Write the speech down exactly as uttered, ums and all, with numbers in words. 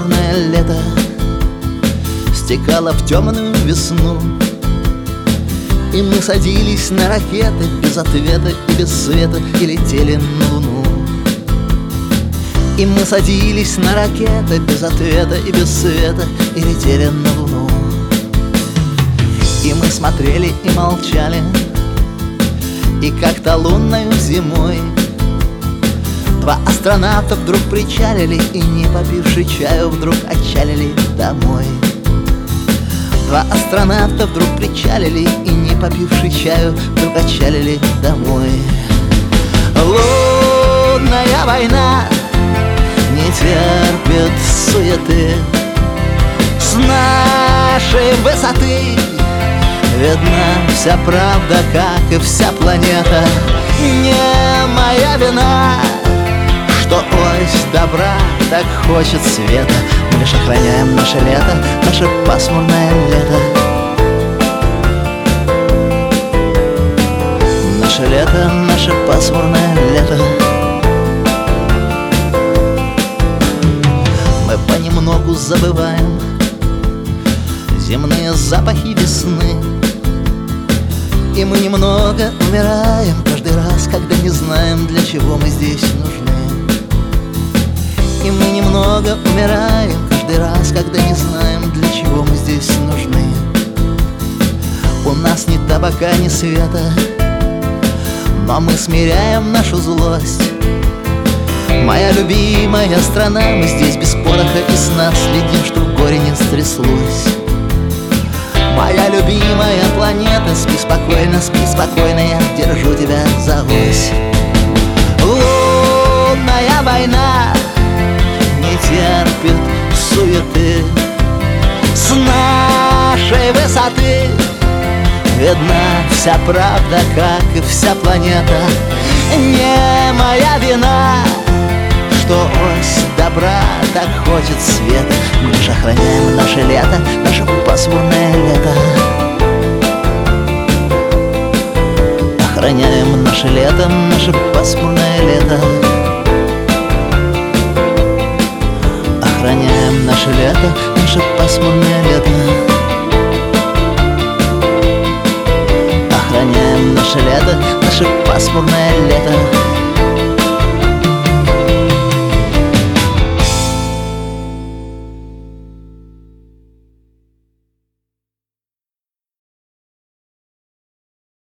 пасмурное лето стекало в темную весну, и мы садились на ракеты без ответа и без света и летели на луну. И мы садились на ракеты без ответа и без света и летели на луну. И мы смотрели и молчали, и как-то лунною зимой два астронавта вдруг причалили, и не попивши чаю вдруг отчалили домой. Два астронавта вдруг причалили, и не попивши чаю вдруг отчалили домой. Лунная война не терпит суеты, с нашей высоты видна вся правда, как и вся планета. Не моя вина, что ось добра так хочет света. Мы лишь охраняем наше лето, наше пасмурное лето. Наше лето, наше пасмурное лето. Мы понемногу забываем земные запахи весны, и мы немного умираем каждый раз, когда не знаем, для чего мы здесь нужны. И мы немного умираем каждый раз, когда не знаем, для чего мы здесь нужны. У нас ни табака, ни света, но мы смиряем нашу злость. Моя любимая страна, мы здесь без пороха и сна следим, чтоб горе не стряслось. Моя любимая планета, спи спокойно, спи спокойно, я держу тебя за ось. Лунная война не терпит суеты, с нашей высоты видна вся правда, как и вся планета. Не моя вина, что ось добра так хочет света. Мы лишь охраняем наше лето, наше пасмурное лето. Охраняем наше лето, наше пасмурное лето. Охраняем наше лето, наше пасмурное лето. Охраняем наше лето, наше пасмурное лето.